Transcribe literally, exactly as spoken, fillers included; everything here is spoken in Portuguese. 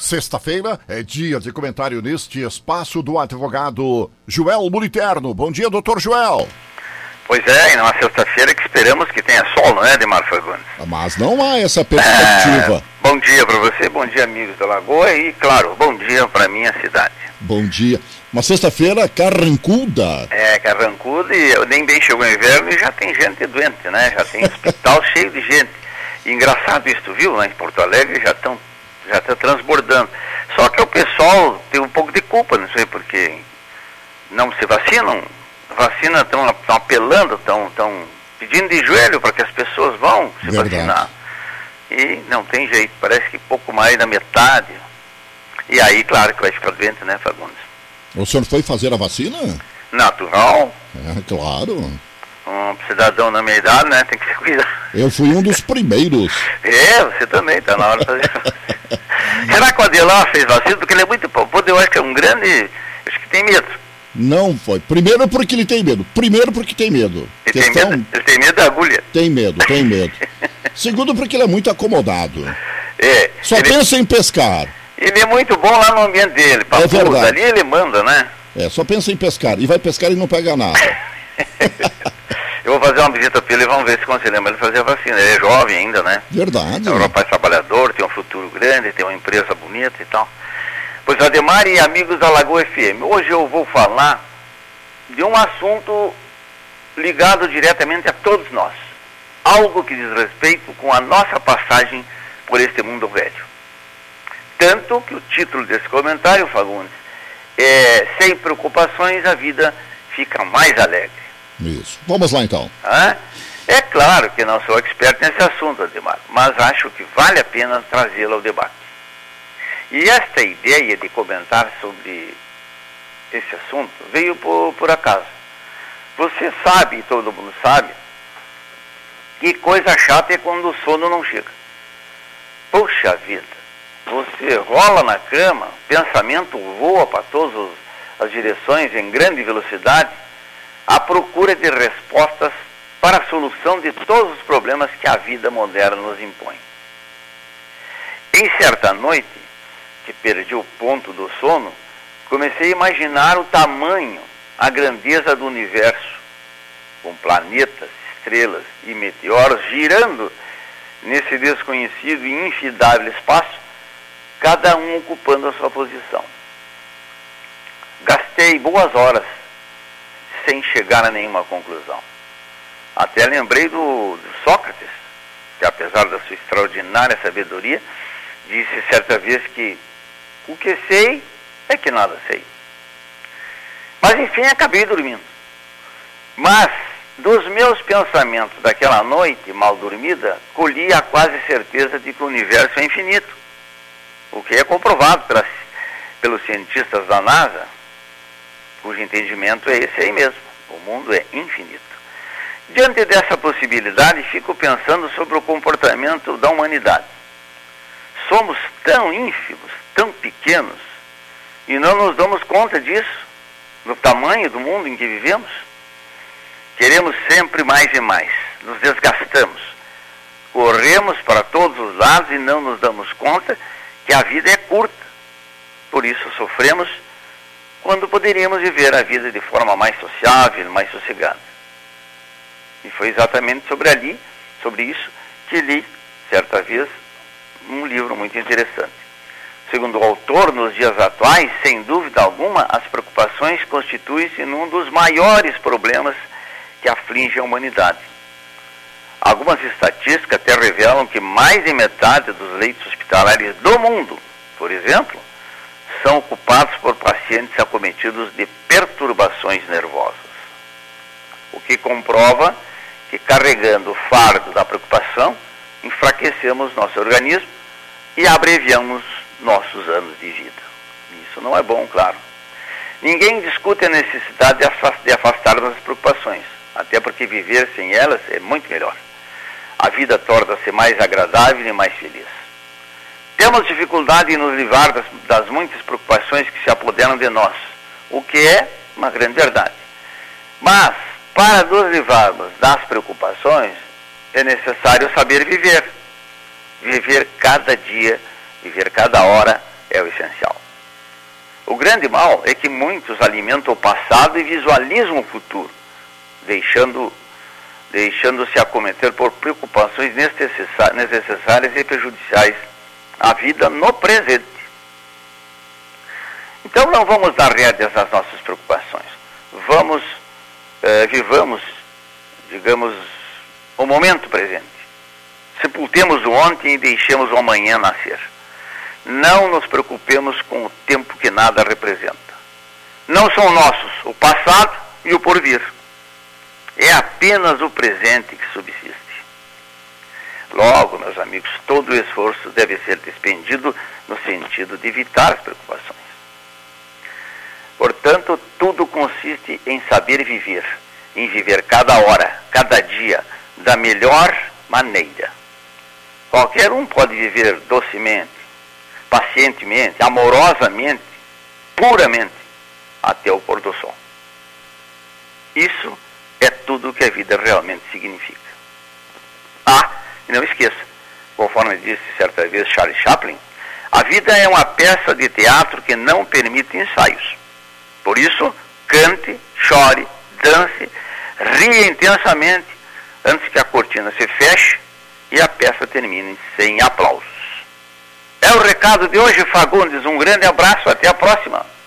Sexta-feira é dia de comentário neste espaço do advogado Joel Moliterno. Bom dia, doutor Joel. Pois é, e numa sexta-feira que esperamos que tenha sol, não é, Ademar Fagundes? Mas não há essa perspectiva. É, bom dia para você, bom dia, amigos da Lagoa, e, claro, bom dia para minha cidade. Bom dia. Uma sexta-feira carrancuda. É, carrancuda, e nem bem chegou o inverno e já tem gente doente, né? Já tem hospital cheio de gente. E engraçado isso, tu viu, né? Em Porto Alegre já estão já tá transbordando. Só que o pessoal tem um pouco de culpa, não sei, porque não se vacinam. Vacina estão apelando, estão pedindo de joelho para que as pessoas vão se Verdade. vacinar. E não tem jeito, parece que pouco mais da metade. E aí, claro que vai ficar doente, né, Fagundes? O senhor foi fazer a vacina? Natural. É, claro. Um cidadão na minha idade, né, tem que se cuidar. Eu fui um dos primeiros. É, você também, está na hora de fazer vacina. Será que o Adelar fez vacina? Porque ele é muito... Eu acho que é um grande... Acho que tem medo. Não foi. Primeiro porque ele tem medo. Primeiro porque tem medo. Ele, Questão... tem, medo ele tem medo da agulha. Tem medo, tem medo. Segundo porque ele é muito acomodado. É. Só ele... pensa em pescar. Ele é muito bom lá no ambiente dele. Pra é verdade. Ali ele manda, né? É, só pensa em pescar. E vai pescar e não pega nada. Eu vou fazer uma visita para ele e vamos ver se conseguimos ele fazer a vacina. Ele é jovem ainda, né? Verdade. É um rapaz trabalhador, tem um futuro grande, tem uma empresa bonita e tal. Pois, Ademar e amigos da Lagoa F M, hoje eu vou falar de um assunto ligado diretamente a todos nós. Algo que diz respeito com a nossa passagem por este mundo velho. Tanto que o título desse comentário, Fagundes, é Sem preocupações a vida fica mais alegre. Isso. Vamos lá então. Ah, é claro que não sou expert nesse assunto, Ademar, mas acho que vale a pena trazê-lo ao debate. E esta ideia de comentar sobre esse assunto veio por, por acaso. Você sabe, e todo mundo sabe, que coisa chata é quando o sono não chega. Puxa vida, você rola na cama, pensamento voa para todas as direções em grande velocidade, à procura de respostas para a solução de todos os problemas que a vida moderna nos impõe. Em certa noite, que perdi o ponto do sono, comecei a imaginar o tamanho, a grandeza do universo, com planetas, estrelas e meteoros girando nesse desconhecido e infindável espaço, cada um ocupando a sua posição. Gastei boas horas sem chegar a nenhuma conclusão. Até lembrei do, do Sócrates, que apesar da sua extraordinária sabedoria, disse certa vez que o que sei é que nada sei. Mas enfim, acabei dormindo. Mas, dos meus pensamentos daquela noite mal dormida, colhi a quase certeza de que o universo é infinito. O que é comprovado pelas, pelos cientistas da NASA, cujo entendimento é esse aí mesmo. O mundo é infinito. Diante dessa possibilidade, fico pensando sobre o comportamento da humanidade. Somos tão ínfimos, tão pequenos, e não nos damos conta disso, do tamanho do mundo em que vivemos. Queremos sempre mais e mais, nos desgastamos, corremos para todos os lados e não nos damos conta que a vida é curta. Por isso sofremos quando poderíamos viver a vida de forma mais sociável, mais sossegada. E foi exatamente sobre ali, sobre isso, que li, certa vez, um livro muito interessante. Segundo o autor, nos dias atuais, sem dúvida alguma, as preocupações constituem-se num dos maiores problemas que afligem a humanidade. Algumas estatísticas até revelam que mais de metade dos leitos hospitalares do mundo, por exemplo, são ocupados por pacientes acometidos de perturbações nervosas. O que comprova que, carregando o fardo da preocupação, enfraquecemos nosso organismo e abreviamos nossos anos de vida. Isso não é bom, claro. Ninguém discute a necessidade de afastarmos as preocupações, até porque viver sem elas é muito melhor. A vida torna-se mais agradável e mais feliz. Temos dificuldade em nos livrar das, das muitas preocupações que se apoderam de nós, o que é uma grande verdade. Mas, para nos livrarmos das preocupações, é necessário saber viver. Viver cada dia, viver cada hora é o essencial. O grande mal é que muitos alimentam o passado e visualizam o futuro, deixando, deixando-se acometer por preocupações desnecessárias e prejudiciais à vida no presente. Então não vamos dar rédeas às nossas preocupações. Vamos, eh, vivamos, digamos, o momento presente. Sepultemos o ontem e deixemos o amanhã nascer. Não nos preocupemos com o tempo que nada representa. Não são nossos o passado e o porvir. É apenas o presente que subsiste. Logo, meus amigos, todo o esforço deve ser despendido no sentido de evitar as preocupações. Portanto, tudo consiste em saber viver, em viver cada hora, cada dia, da melhor maneira. Qualquer um pode viver docemente, pacientemente, amorosamente, puramente, até o pôr do sol. Isso é tudo que a vida realmente significa. Ah, e não esqueça, conforme disse certa vez Charlie Chaplin, a vida é uma peça de teatro que não permite ensaios. Por isso, cante, chore, dance, ria intensamente antes que a cortina se feche e a peça termine sem aplausos. É o recado de hoje, Fagundes. Um grande abraço, até a próxima.